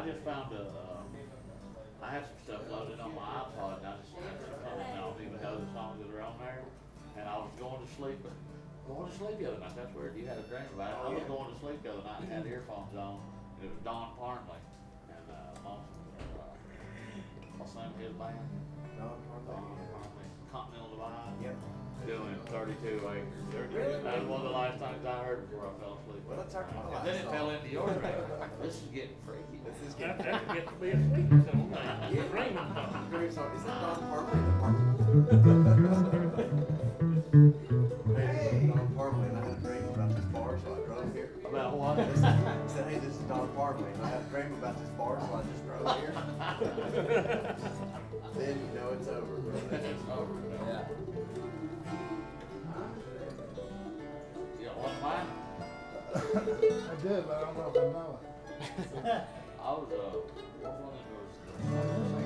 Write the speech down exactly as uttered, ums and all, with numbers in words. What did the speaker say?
just found a, uh, I had some stuff loaded on my iPod, and I just had some fun, and I don't even know the songs that are on there. And I was going to sleep, going to sleep the other night, that's weird, you had a dream about it. I was going to sleep the other night and had earphones on, and it was Don Parnley, and, uh, Monson, uh, what's the name of his band? Don Don Parnley. Parnley, Continental Divide. Yep. Doing thirty-two acres. Really? That was one of the last times I heard it before I fell asleep. Well, that's our And last then it song. fell into your dream. This is getting freaky. This is That, getting. that gets to be a sleeping song, man. Yeah. Dreaming song. Dream song. Is that Don Parnley? The Parnley? Hey, Don Parnley, and I had a dream about this bar, so I drove here. About what? This is, he said, hey, this is Don Parnley, and I had a dream about this bar, so I just drove here. Then you know it's over. It's over. Yeah. You don't want mine? I did, but I don't know if I know it. I was, uh, what one of those?